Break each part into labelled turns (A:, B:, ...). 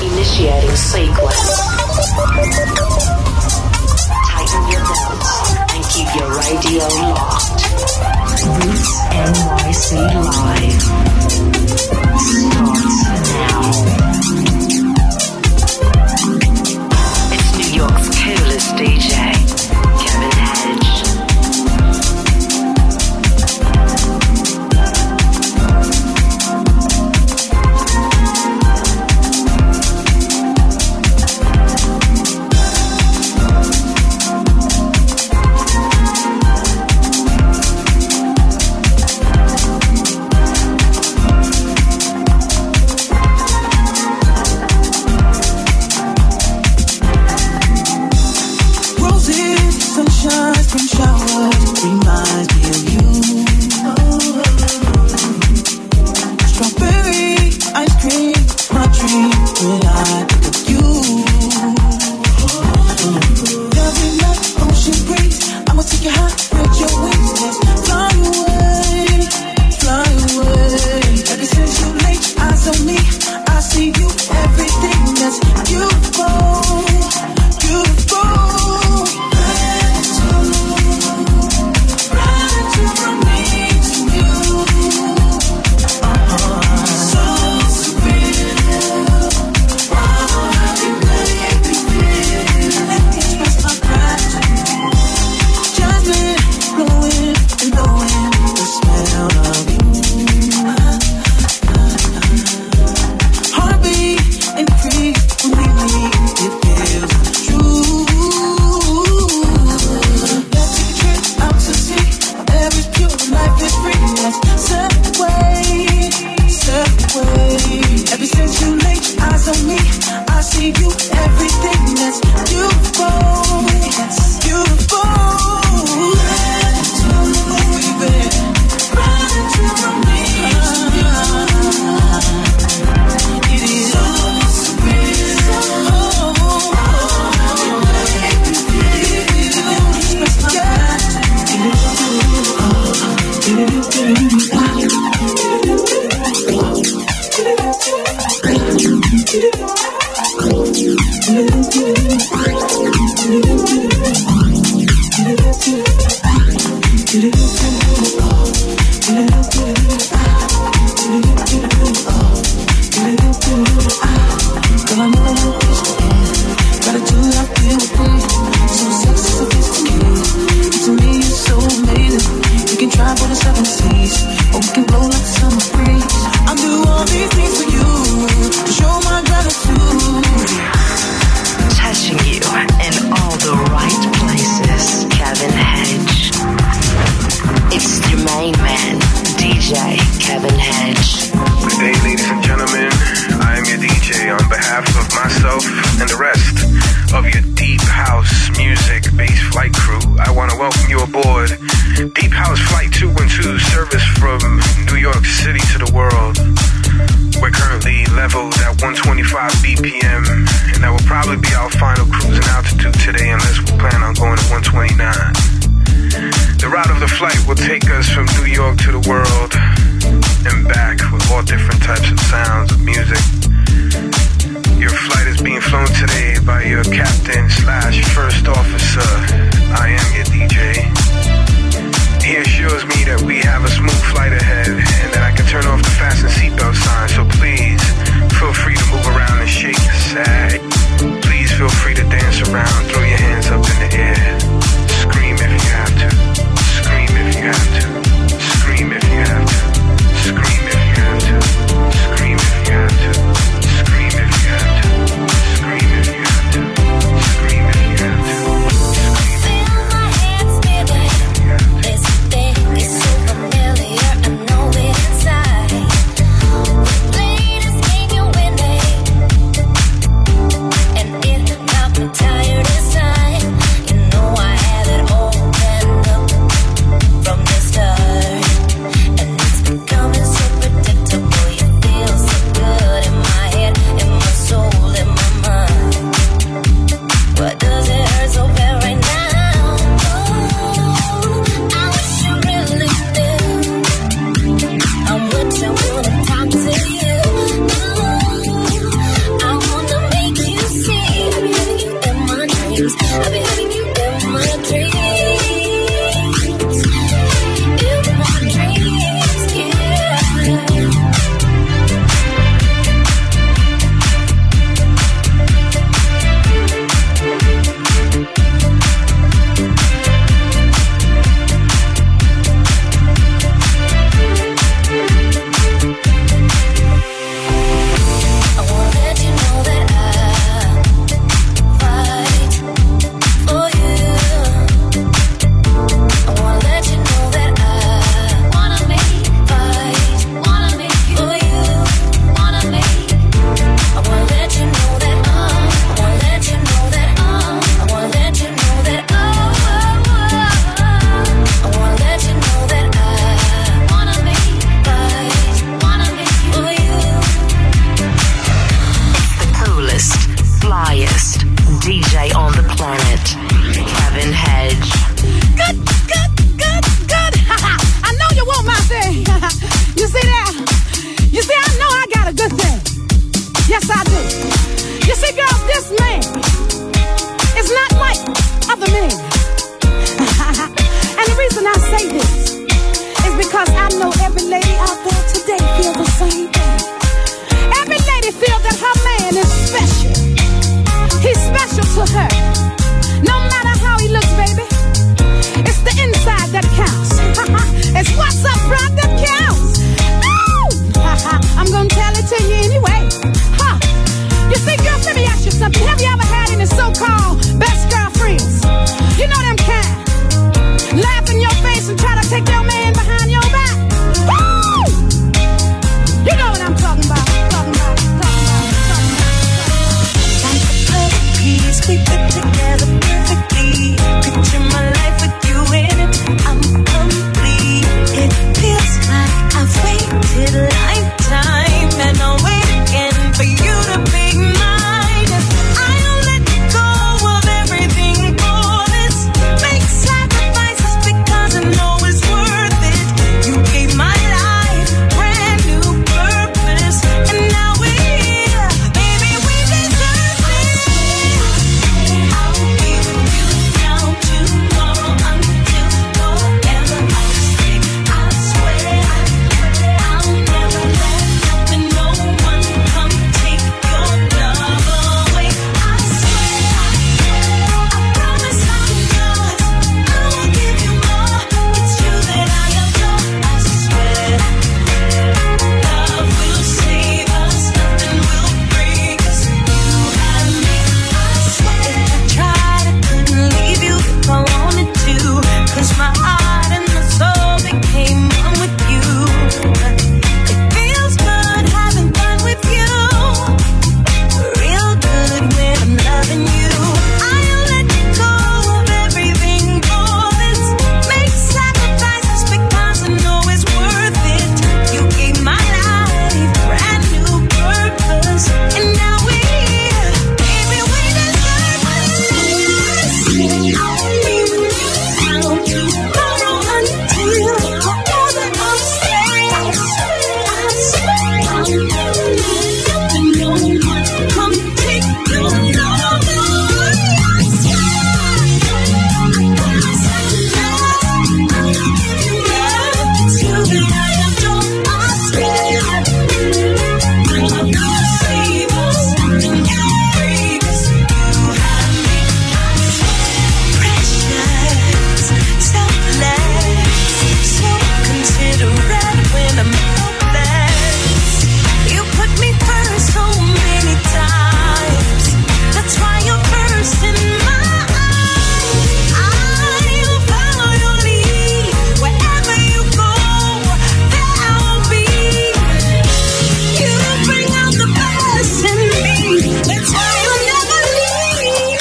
A: Initiating sequence. Tighten your belts and keep your radio locked. Roots NYC Live starts now. It's New York's coolest DJ, Kevin Hedge. flyest DJ on the planet, Kevin Hedge.
B: Good. I know you want my thing. You see that? You see, I know I got a good thing. Yes, I do. You see, girls, this man is not like other men. And the reason I say this is because I know every lady out there today feel the same thing. Every lady feel that her man is special. He's special to her. No matter how he looks, baby, it's the inside that counts. It's what's up front that counts. I'm gonna tell it to you anyway. You see, girls, let me ask you something. Have you ever had any so-called best girlfriends? You know them kind. Laugh in your face and try to take your man behind your back. Woo! You know what I'm talking about.
C: Like a perfect piece, we fit together perfectly. Picture my life with you in it. I'm complete. It feels like I've waited a lifetime, and I'll wait again for you to be mine. I'll let go of everything for this. Make sacrifices because I know it's worth it. You gave my life brand new purpose, and now we're here. Baby, we deserve it. I'll be with you now tomorrow until forever. I'll stay. I swear I'll never let nothing, no one come take your love away. I swear, I promise I'm yours. I will give you more. It's you that I adore. I swear, love will save us, nothing will break us. You and me. I swear, if I tried, I couldn't leave you if I wanted to. 'Cause my heart and my soul became one with you. But it feels good having fun with you. Real good when I'm loving you. I'll let go of everything for this. Make sacrifices because I know it's worth it. You gave my life brand new purpose, and now we're here. Baby, we deserve this. I'll be with you now tomorrow until forever. I'll stay. I swear I'll never let nothing, no one come take your love away. I swear, I promise I'm yours. I will give you love. It's you that I adore. I swear, love will save us, nothing can break us. You have me. I swear, precious, selfless, so considerate when I'm helpless. You put me first so many times. That's why you're first in my eyes. I will follow your lead. Wherever you go, there I'll be. You bring out the best in me. That's why you'll never leave.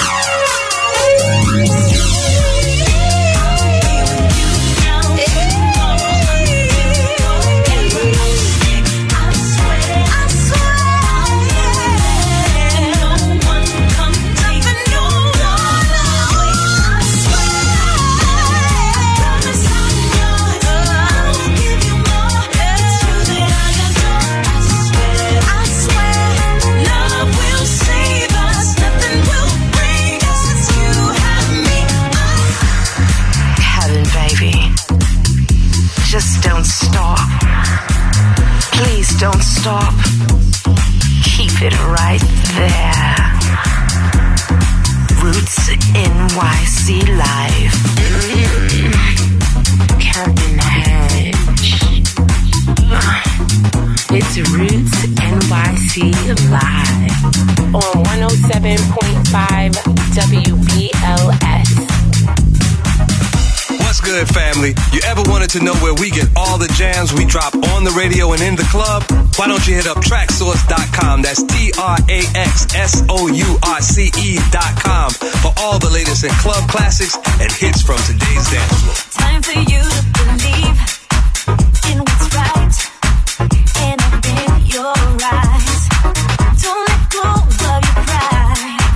A: Kevin, baby, just don't stop. Please don't stop. Keep it right there. Roots NYC Live. Kevin Hedge. It's Roots NYC Live on 107.5 WBLS.
D: What's good, family? You ever wanted to know where we get all the jams we drop on the radio and in the club? Why don't you hit up Traxsource.com? That's TRAXSOURCE.com for all the latest in club classics and hits from today's dance floor.
C: Time for you to believe in what's right, and I've been your eyes. Don't let go of your pride.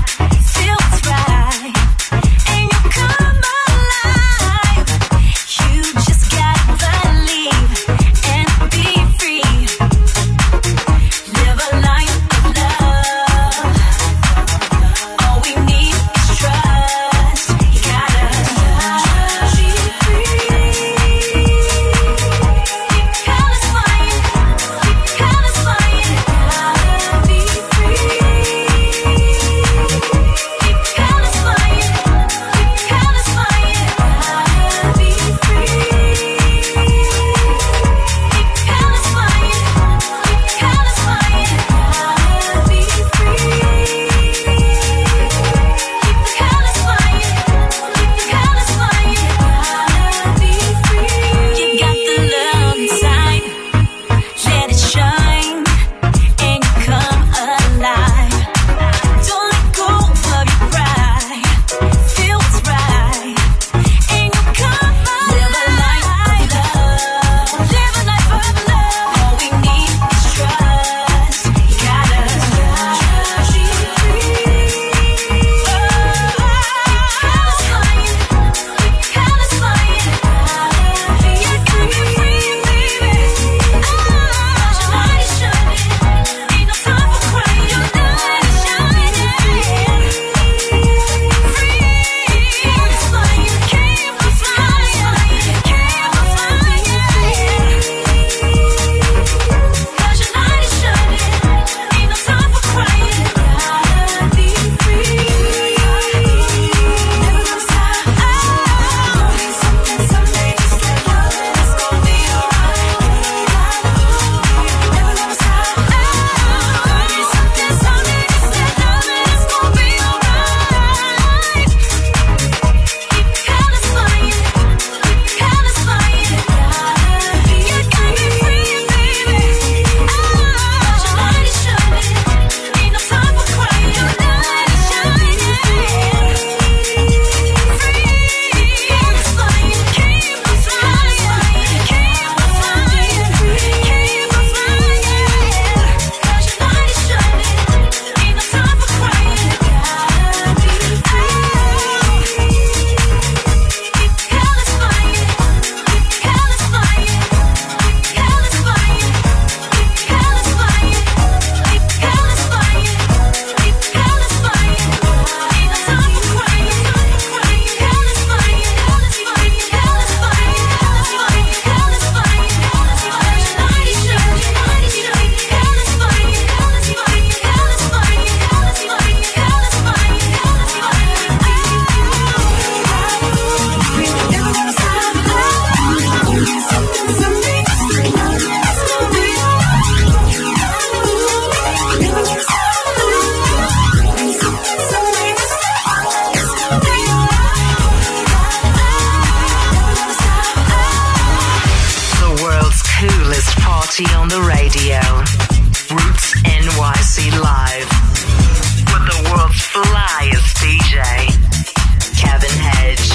A: party on the radio. Roots NYC Live. With the world's flyest DJ, Kevin Hedge.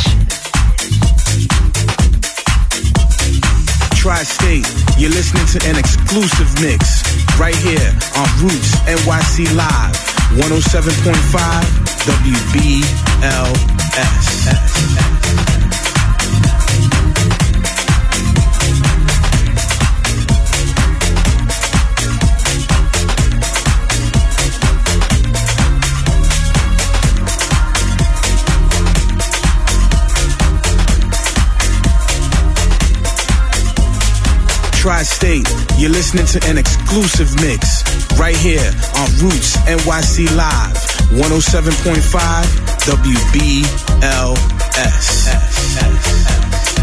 E: Tri-State, you're listening to an exclusive mix right here on Roots NYC Live, 107.5 WBLS. Tri-State, you're listening to an exclusive mix right here on Roots NYC Live, 107.5 WBLS.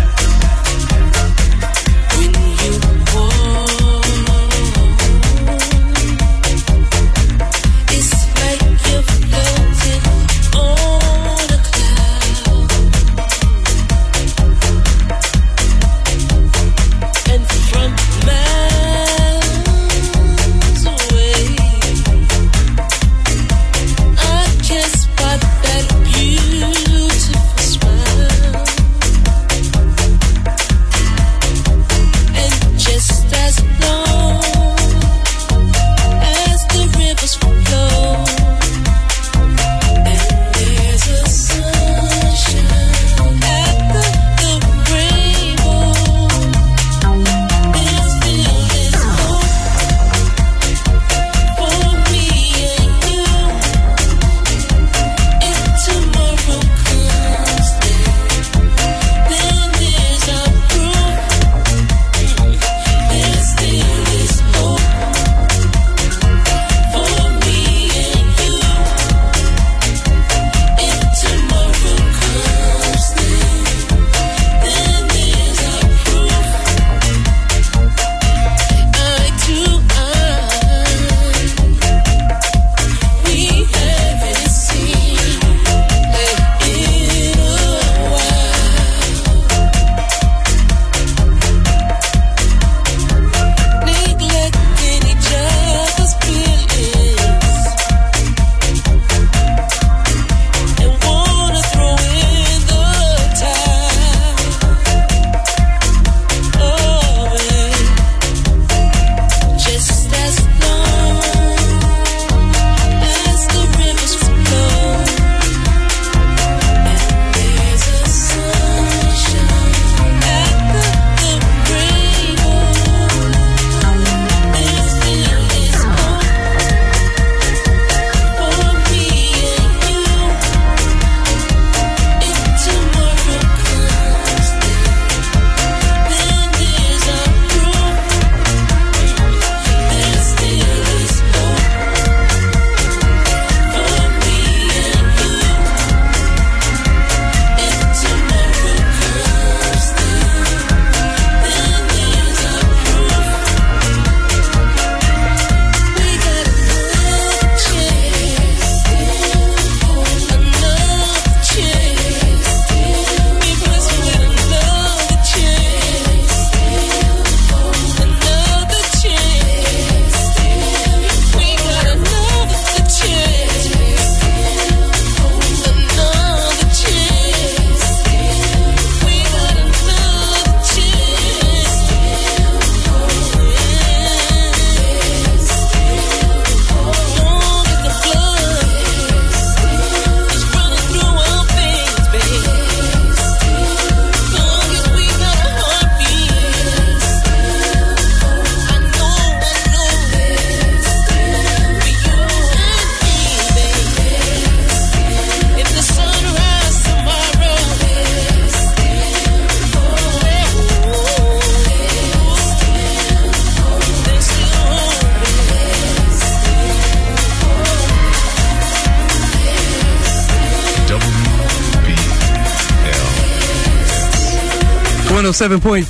D: .5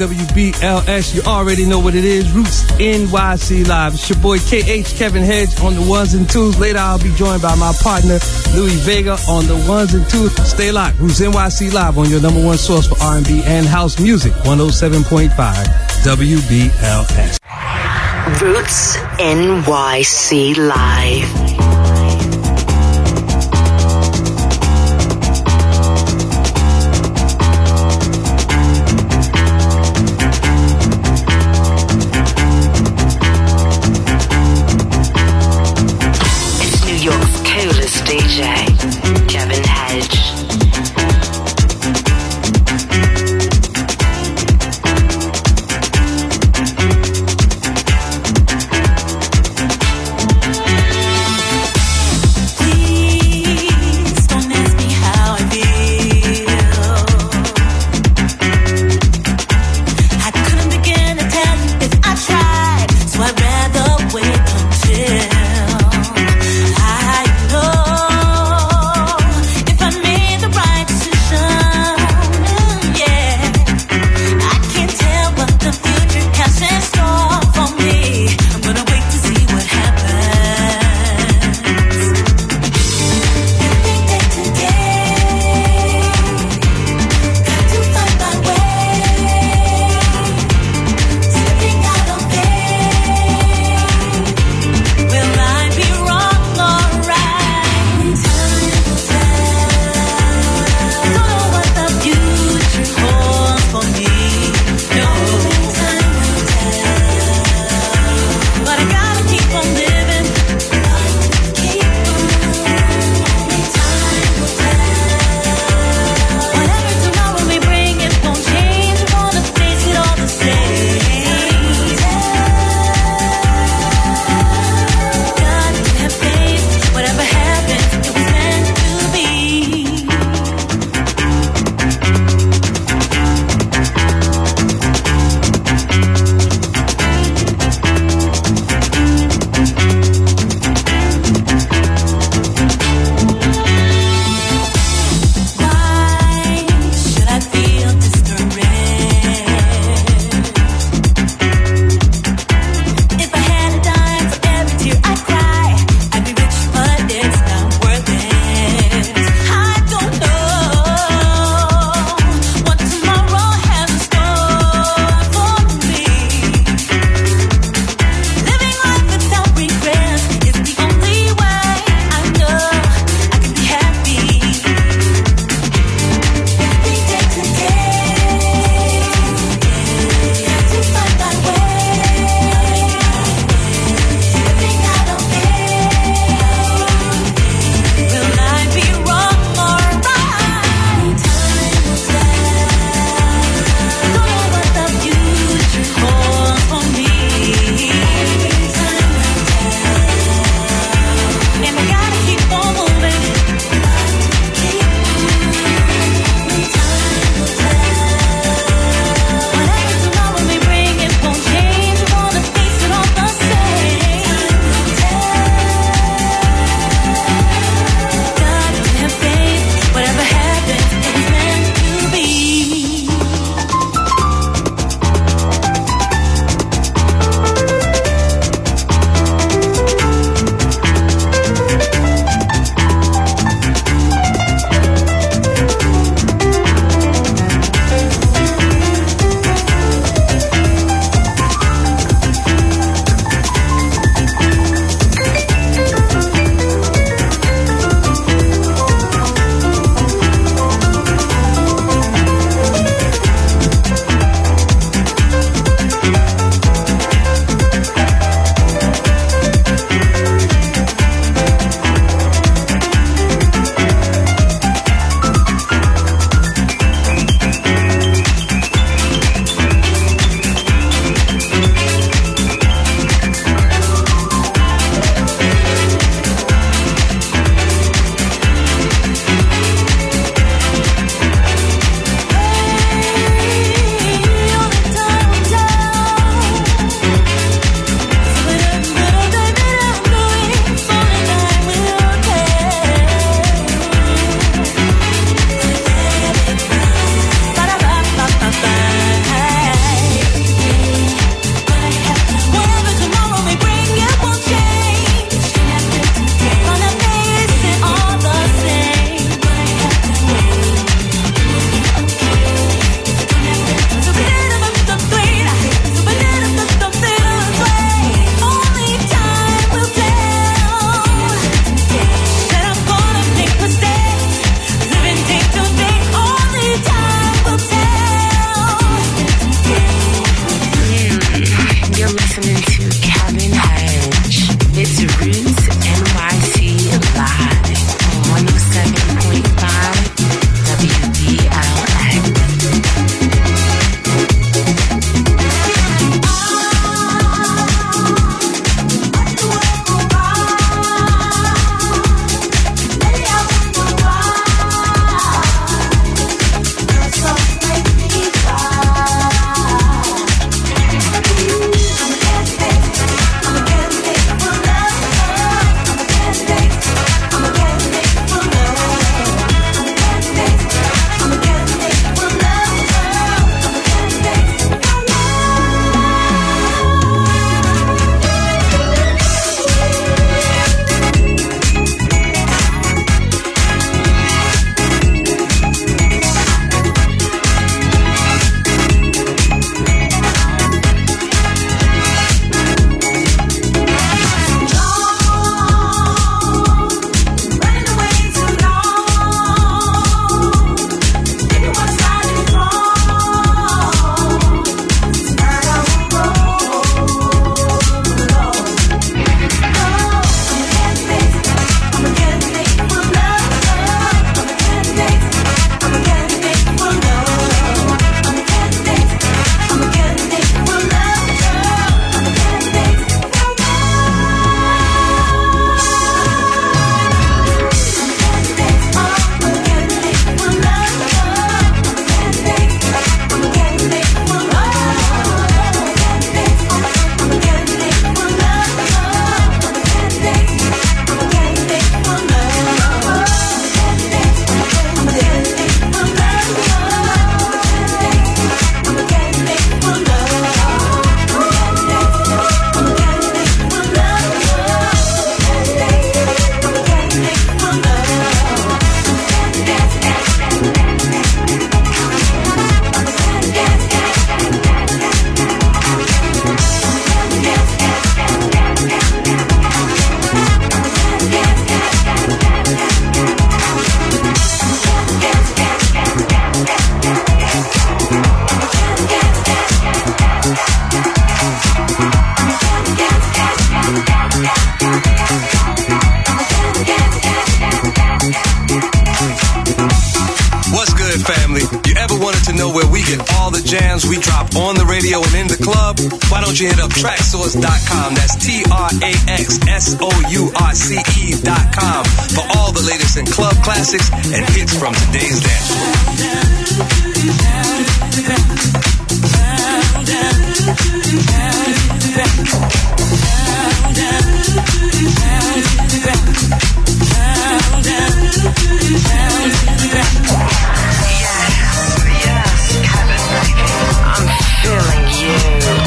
D: WBLS. You already know what it is. Roots NYC Live. It's your boy KH Kevin Hedge on the ones and twos. Later I'll be joined by my partner Louis Vega on the ones and twos. Stay locked. Roots NYC Live on your number one source for R&B and house music. 107.5 WBLS.
A: Roots NYC Live. DJ Kevin Hedge.
C: Please don't ask me how I feel. I couldn't begin to tell you if I tried, so I'd rather wait until I know if I made the right
F: radio where we get all the jams we drop on the radio and in the club? Why don't you hit up Traxsource.com? That's TRAXSOURCE.com for all the latest in club classics and hits from today's dance floor.
A: Yes, Kevin, I'm feeling you.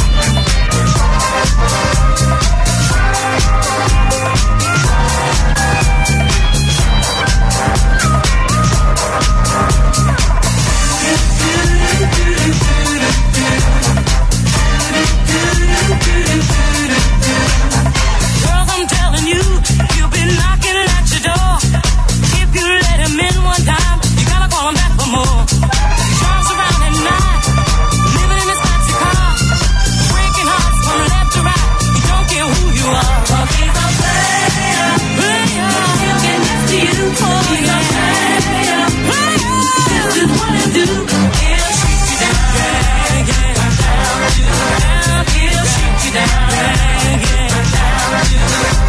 C: Girls, I'm telling you, you've been knocking at your door. If you let him in one time, you gotta call him back for more. He drives around at night, living in his fancy car, breaking hearts from left to right. He don't care who you are. Oh, he's a player, player. He'll get next to you. Oh, he's a player, player. This is what he'll do. He'll shoot you down, yeah, yeah. Down to the ground. He'll shoot you down, yeah, yeah. Down to the ground.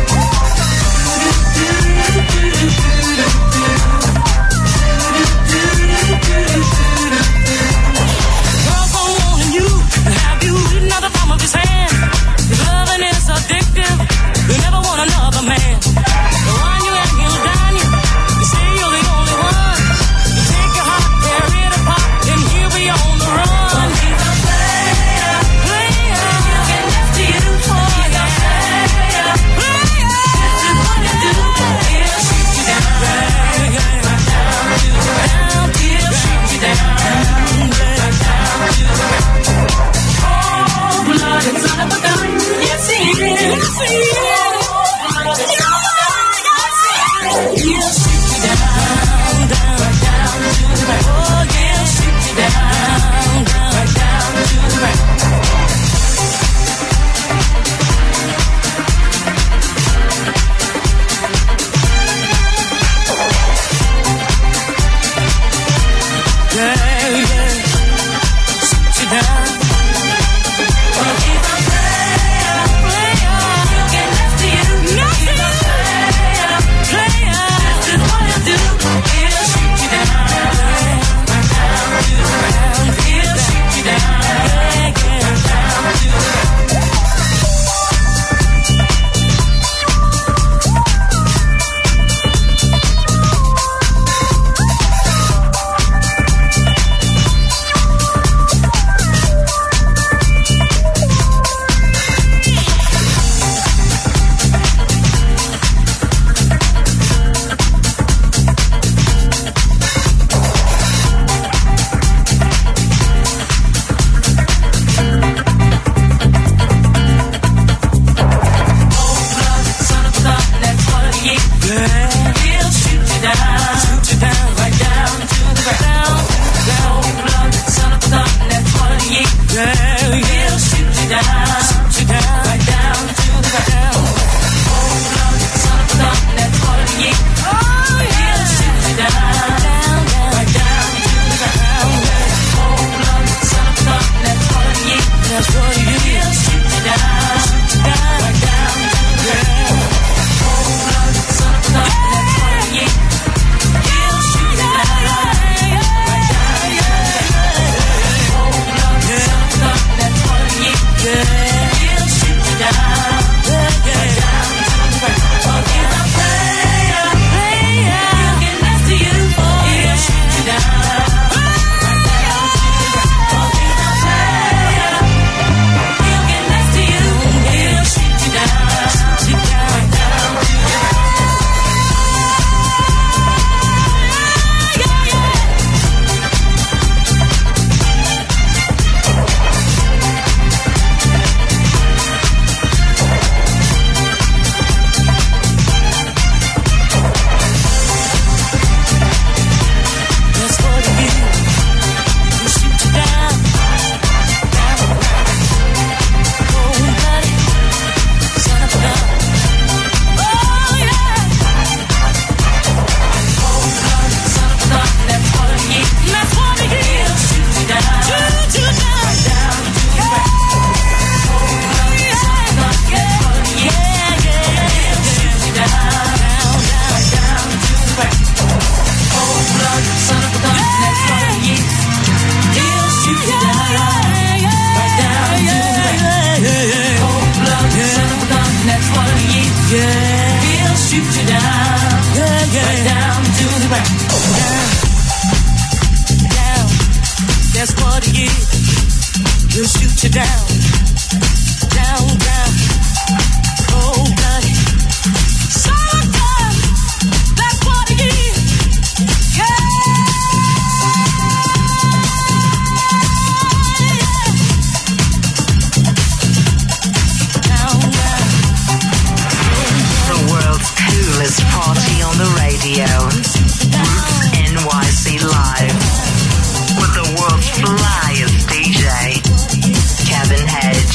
C: Girls don't want you, have you eaten out the palm of his hand? His loving is addictive, you never want another man. The one you and he'll dine you, you say you're the only one. You take your heart, tear it apart, and he'll be on the run. He's a player, player. He'll get next to you, oh yeah. Player, player. This is what he'll do. He'll shoot you down, yeah, yeah. Down to the ground. He'll shoot you down, yeah, down to the ground. Oh, blood inside of a gun. Yes, he is. Yes, he is. Oh, blood inside of a gun. Yes, he is. He'll shoot you down, down, down to the ground. Oh, he'll shoot you down, down, down to the ground. Yeah, yeah. Shoot you down. Oh, he's a player, player. He'll get next to you. He's a player, player. This is what he'll do. down, down, down, cold blooded. Summer, that's what it is. Yeah, down, down.
A: The world's coolest party on the radio. Roots NYC Live. With the world's flyest DJ, Kevin Hedge.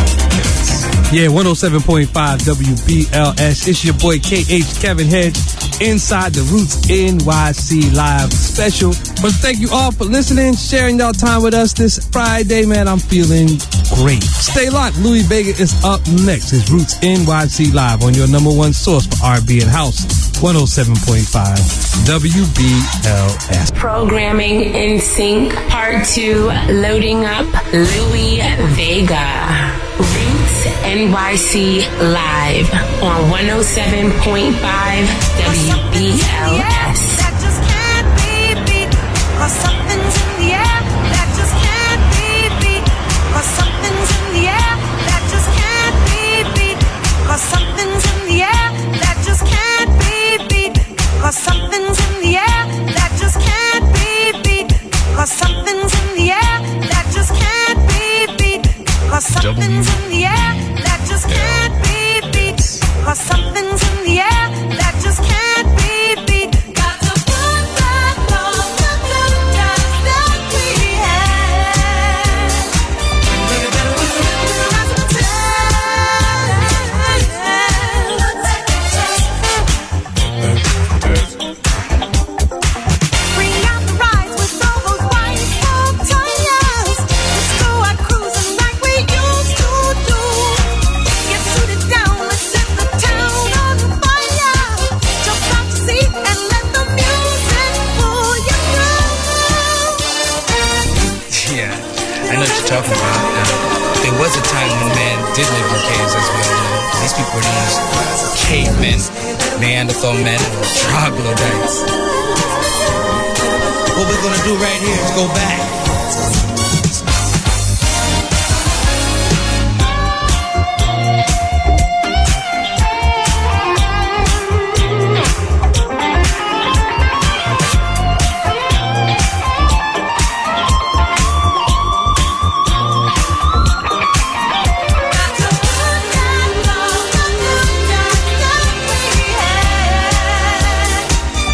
D: Yeah, 107.5 WBLS. It's your boy KH Kevin Hedge. inside the Roots NYC Live special. But thank you all for listening, sharing your time with us this Friday, man. I'm feeling great. Stay locked. Louis Vega is up next. It's Roots NYC Live on your number one source for R&B and House, 107.5 WBLS.
G: Programming in Sync Part 2, loading up Louis Vega. Roots NYC Live on 107.5 WBLS.
C: That just can't be beat, 'cause something's in the air. That just can't be beat, 'cause something's in the air. That just can't be beat, 'cause something's in the air. That just can't be beat, 'cause something's in the air. That just can't be beat, 'cause something's in the air. That just can't be beat, 'cause something's in the air. That just can't be beat, 'cause something's in the air. That just can't be beat. Got to put back all the good times that we had. Make it better with the rest of the Bring out the rise with all those white folk tires. Let's go out cruising like we used to do. Get suited down, let's set the town on fire. Jump out your seat and let the music pull you through.
H: Yeah, I know what you're talking about. There was a time when man did live in caves, as we all know. These people were known as cavemen, Neanderthal men, or troglodytes. What we're gonna do right here is go back.
C: Got to put back all the good times that we had.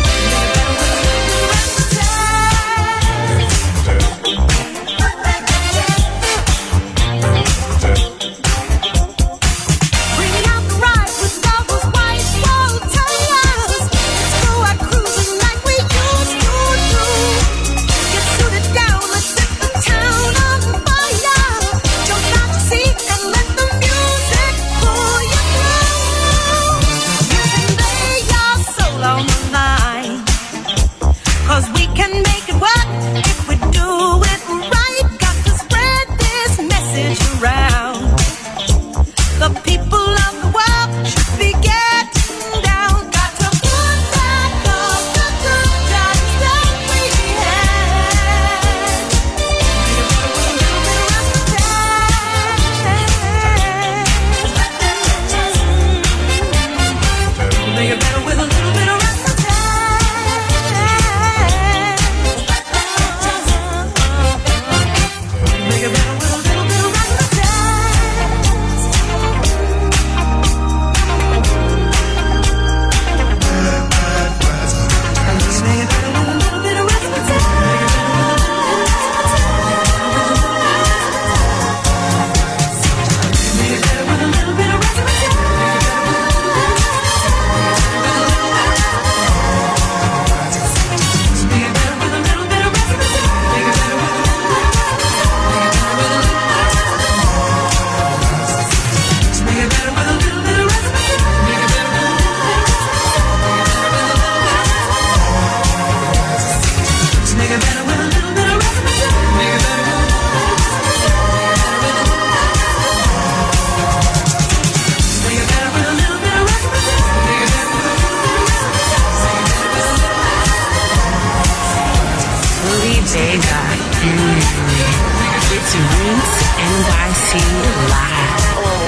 G: It's Roots NYC Live on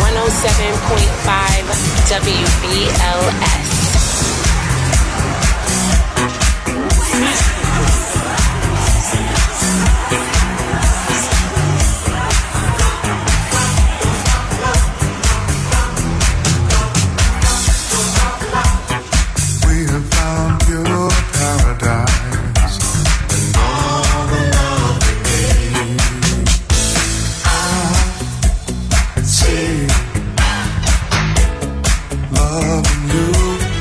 G: 107.5 WBLS.
I: Loving you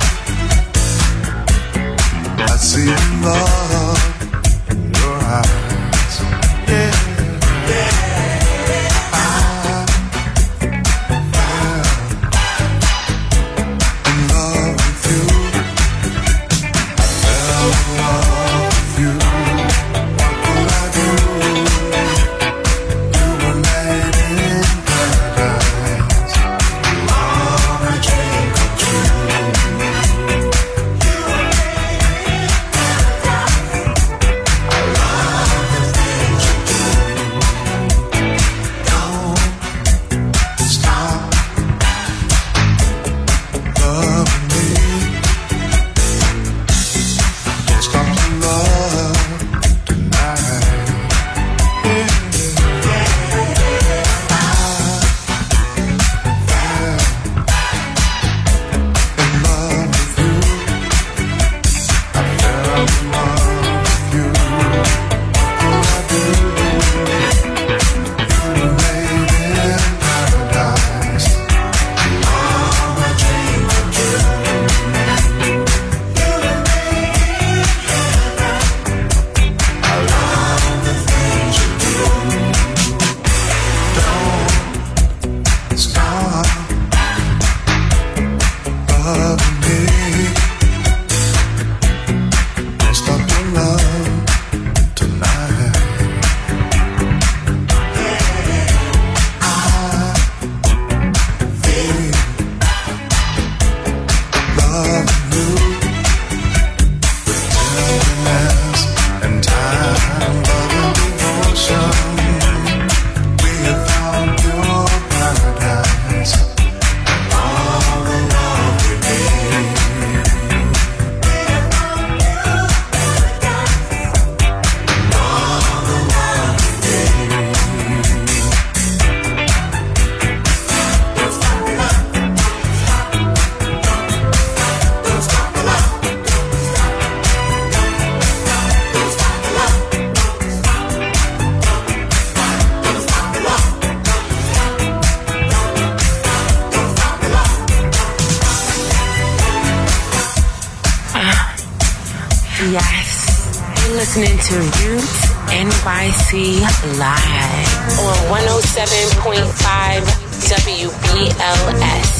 G: listening to Roots NYC Live on 107.5 WBLS.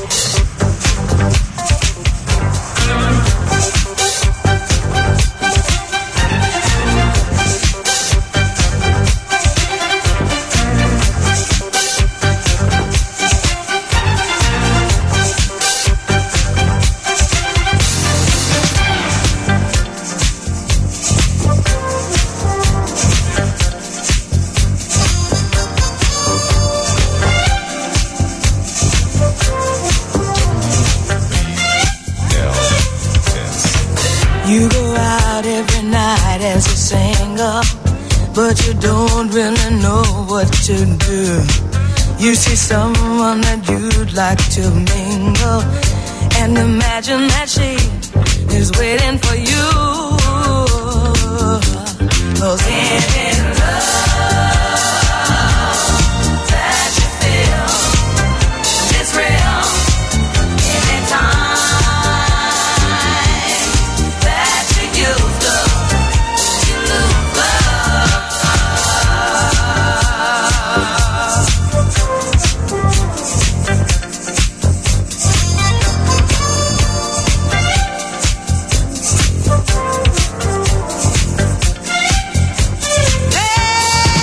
C: You go out every night as a singer, but you don't really know what to do. You see someone that you'd like to mingle, and imagine that she is waiting for you. 'Cause any love that you feel is real anytime.
B: Hey!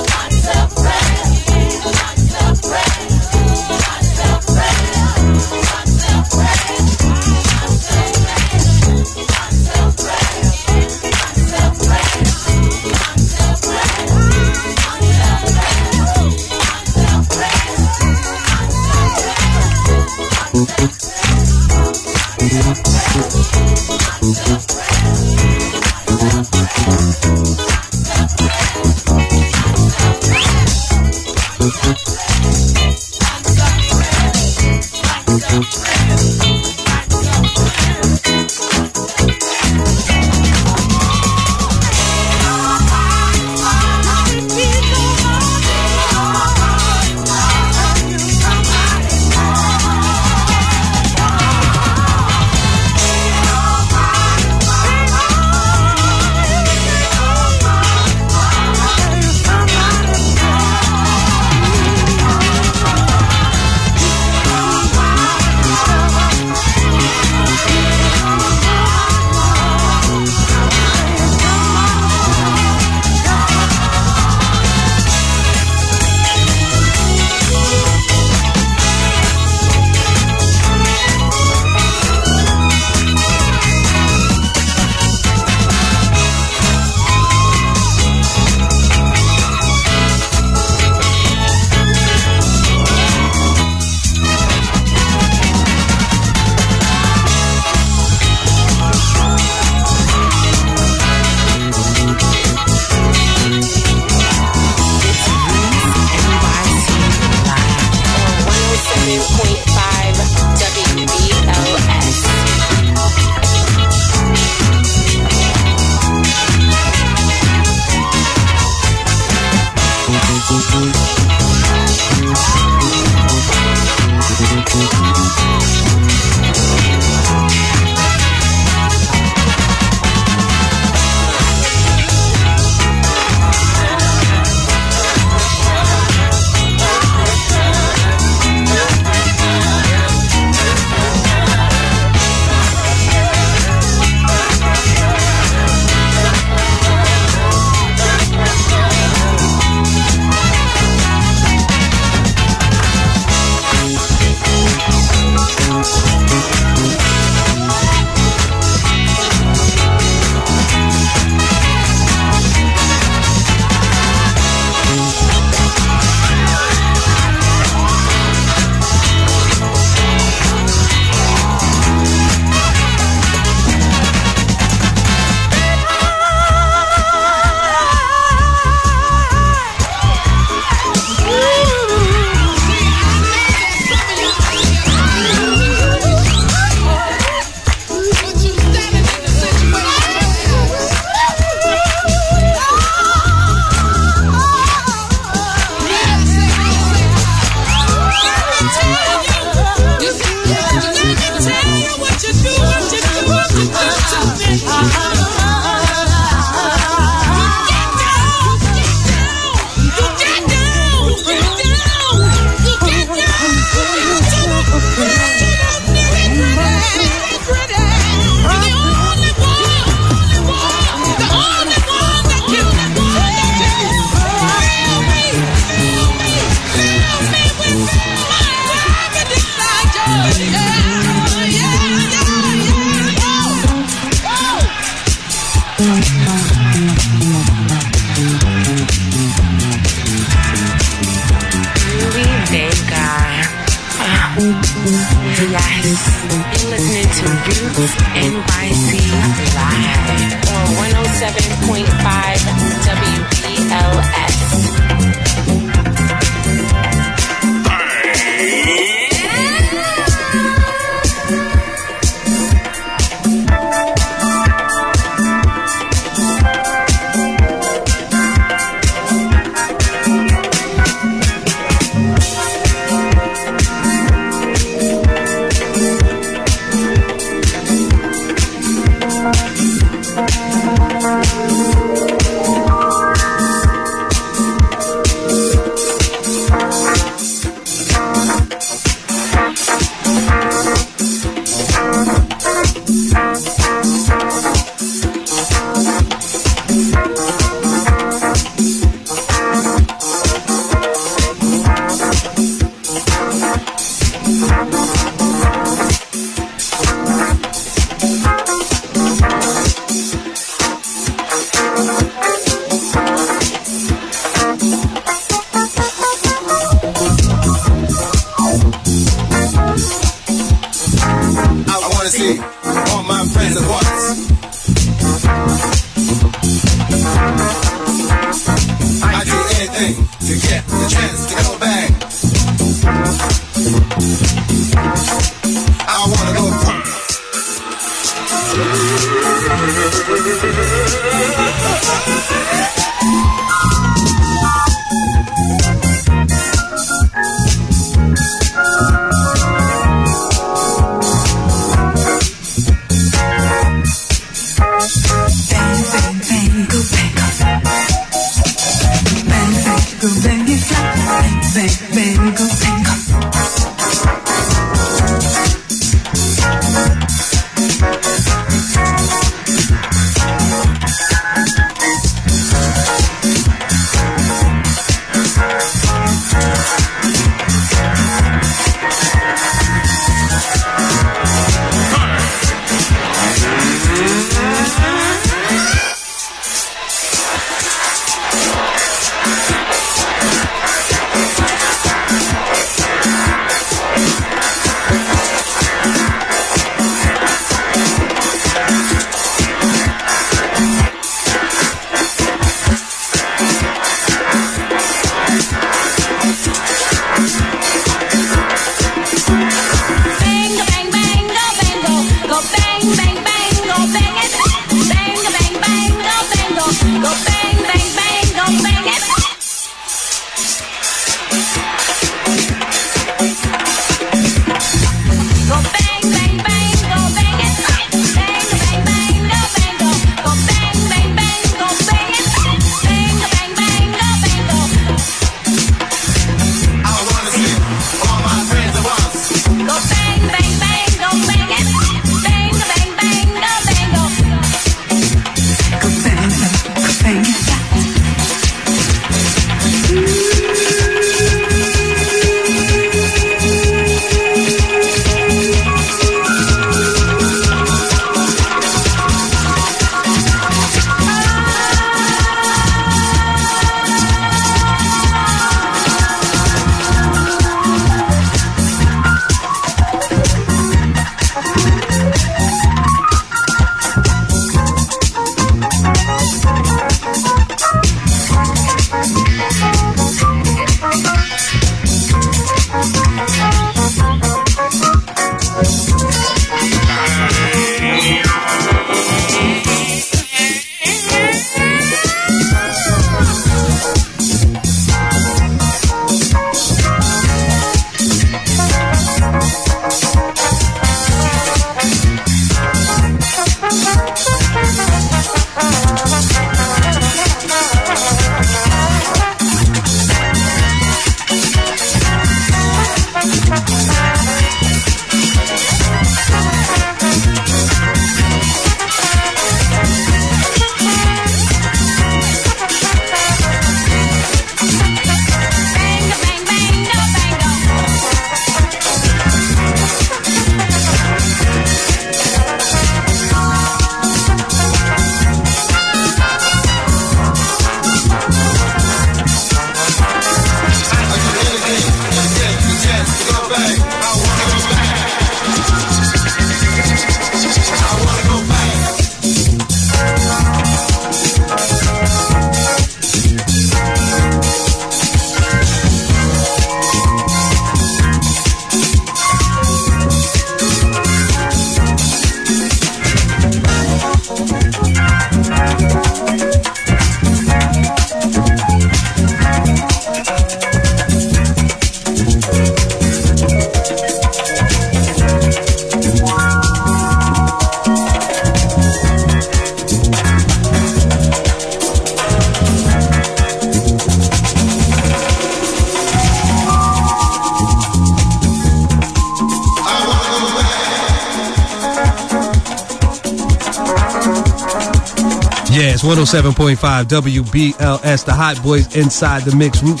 D: It's 107.5 WBLS, the Hot Boys inside the mix. Roots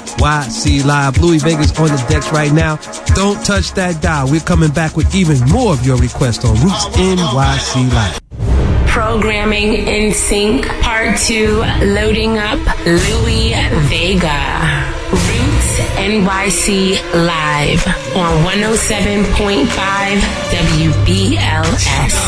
D: NYC Live. Louis Vegas on the decks right now. Don't touch that dial. We're coming back with even more of your requests on Roots NYC Live.
G: Programming in Sync, Part 2, loading up Louis Vega. Roots NYC Live on 107.5 WBLS.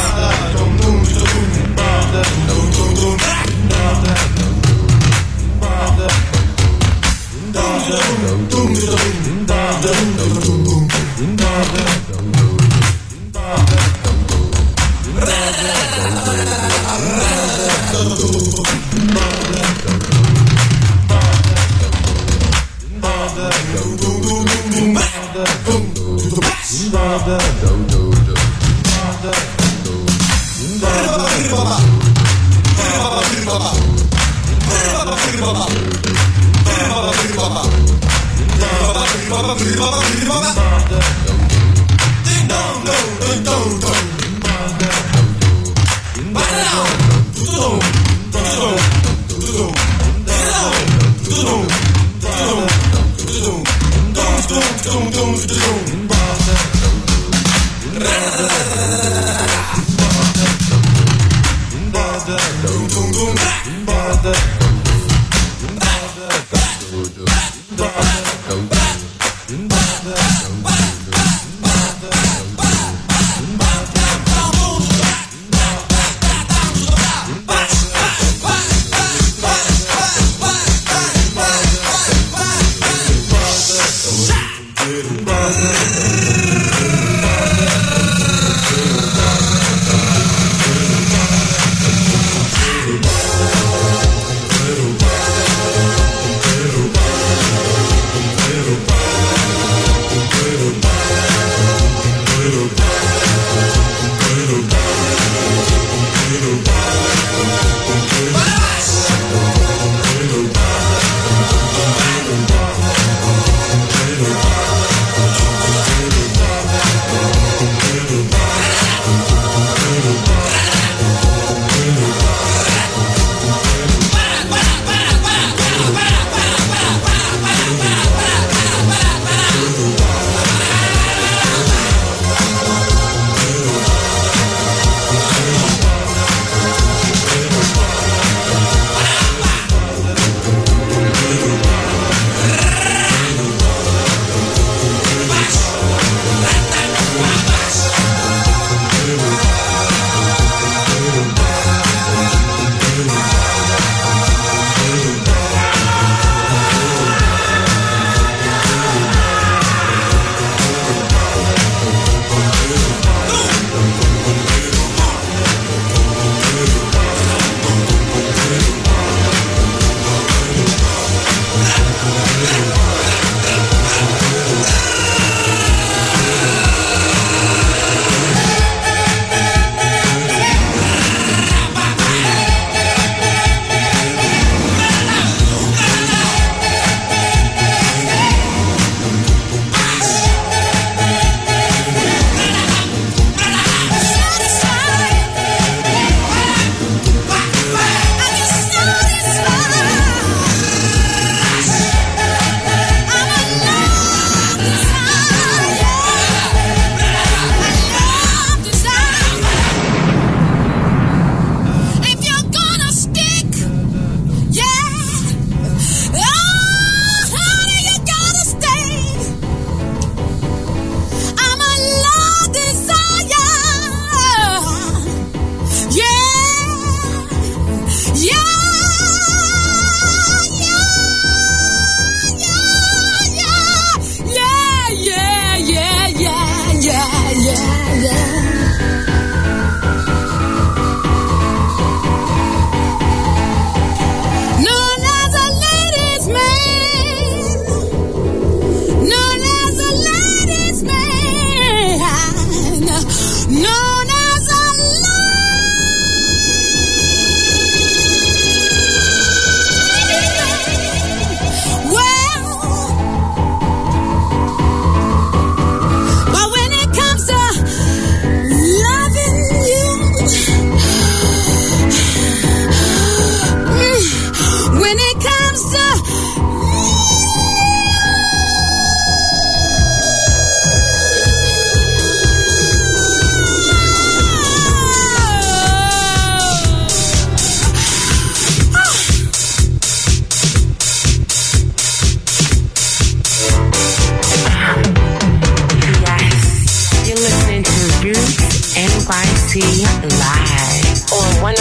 G: Live on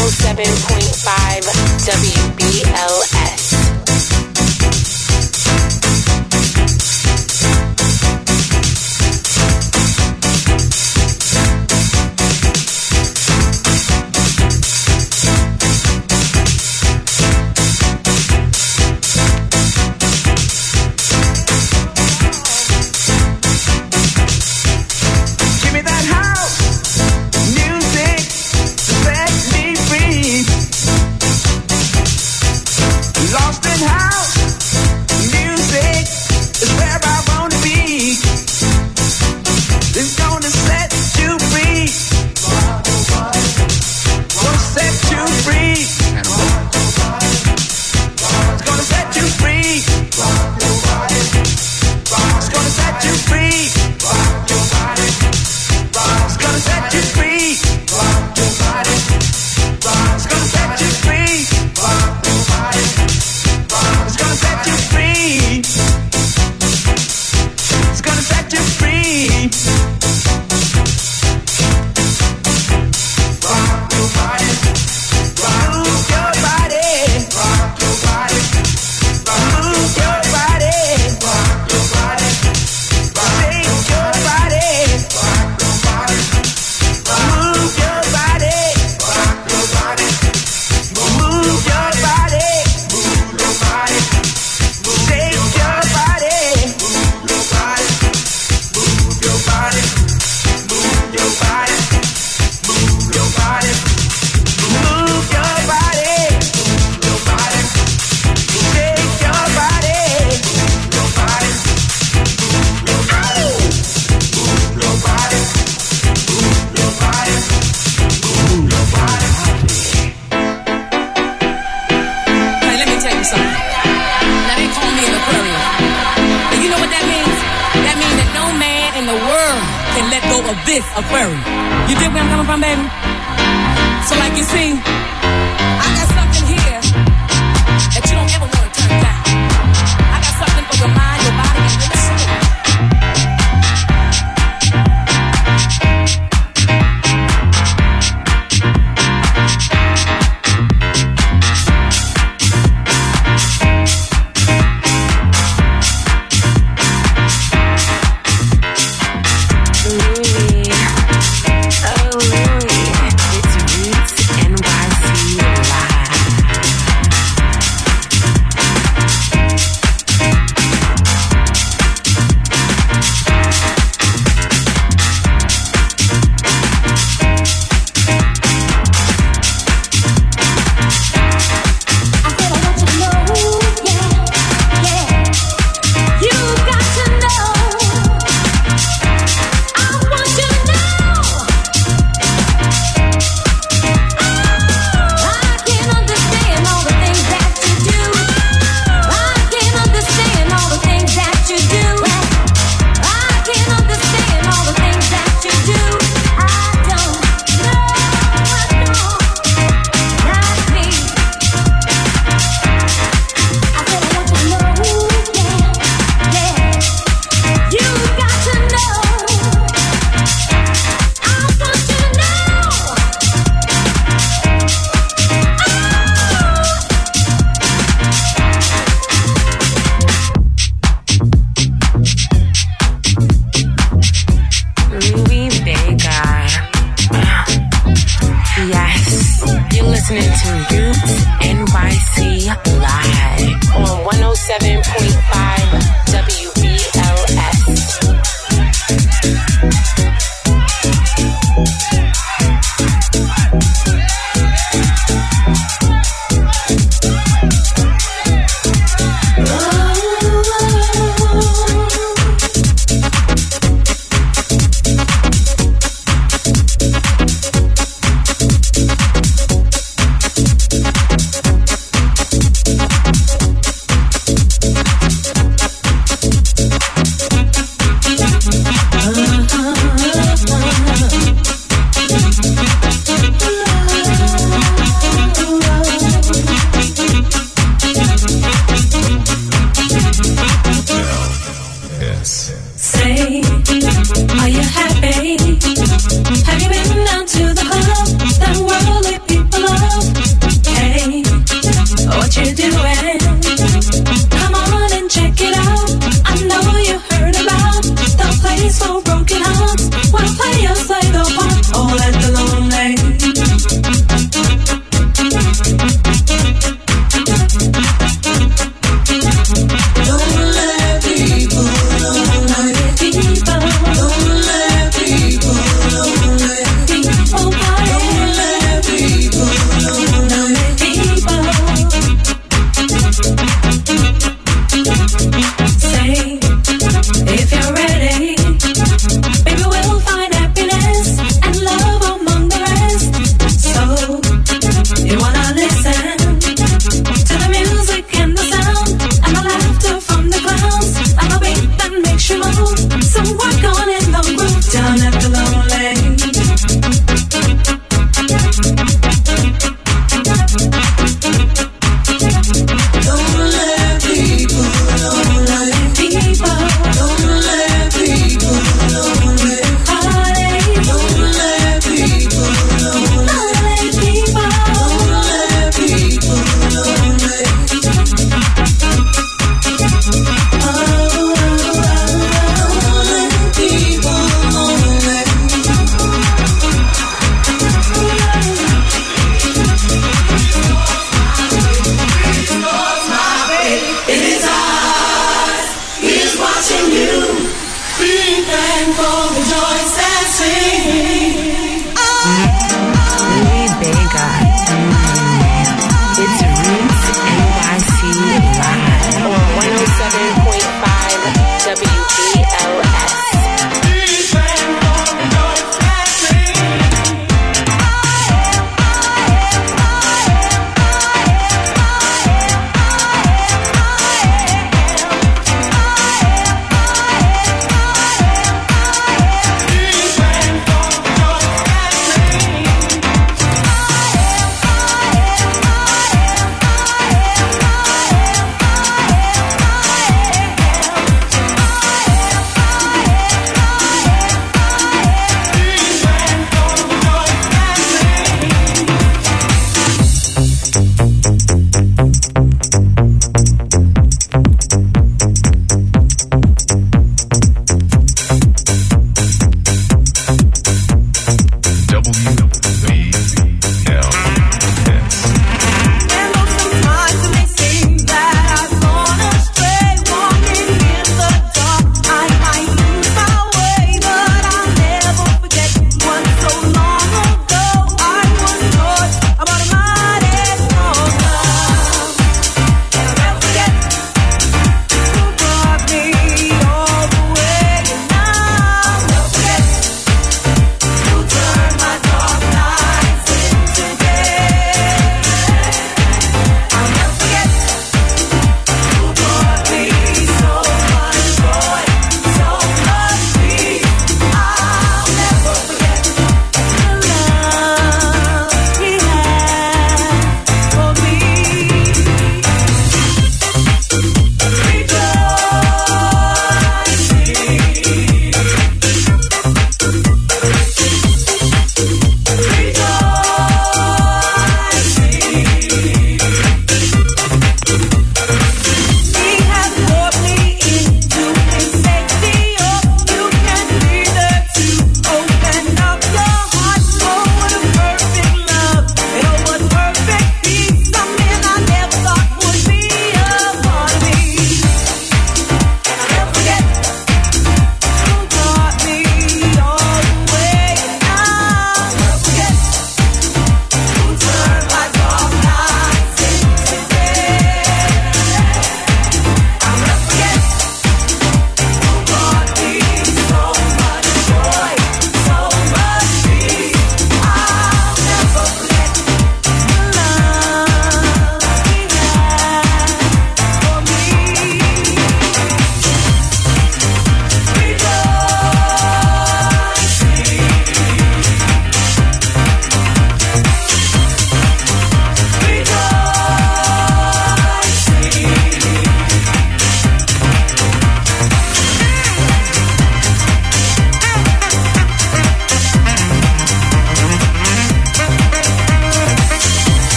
G: 107.5 WBLS.
I: of this aquarium. You dig where I'm coming from, baby? So like you see, I got something here that you don't ever want to turn down. I got something for your mind, your body, and your soul.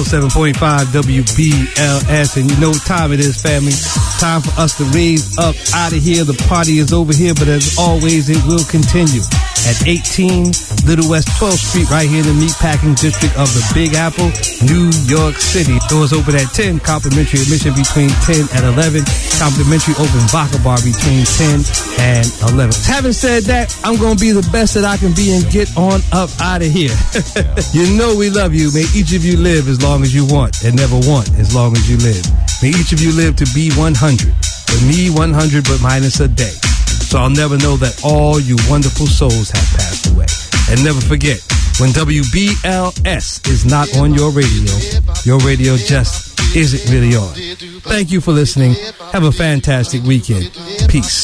D: 107.5 WBLS, and you know what time it is, family. Time for us to raise up out of here. The party is over here, but as always, it will continue at 18 Little West 12th Street, right here in the Meatpacking District of the Big Apple, New York City. Doors open at 10, complimentary admission between 10 and 11, complimentary open vodka bar between 10 and 11. Having said that, I'm going to be the best that I can be and get on up out of here. You know we love you. May each of you live as long as you want and never want as long as you live. May each of you live to be 100. For me, 100 but minus a day. So I'll never know that all you wonderful souls have passed away. And never forget, when WBLS is not on your radio just isn't really on. Thank you for listening. Have a fantastic weekend. Peace.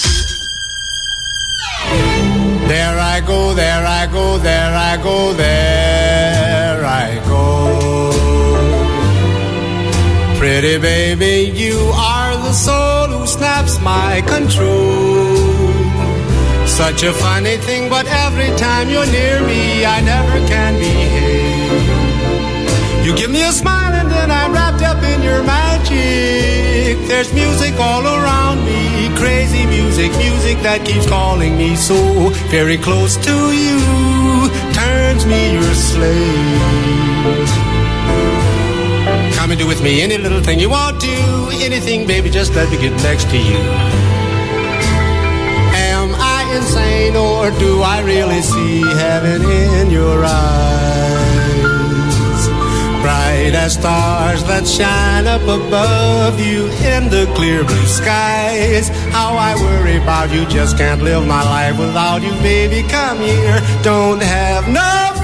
J: There I go, there I go, there I go, there I go. Pretty baby, you are the soul who snaps my control. Such a funny thing, but every time you're near me, I never can behave. You give me a smile and then I'm wrapped up in your magic. There's music all around me, crazy music, music that keeps calling me so very close to you, turns me your slave. Come and do with me any little thing you want to, anything, baby, just let me get next to you. Am I insane or do I really see heaven in your eyes? Bright as stars that shine up above you in the clear blue skies. How I worry about you, just can't live my life without you, baby, come here. Don't have no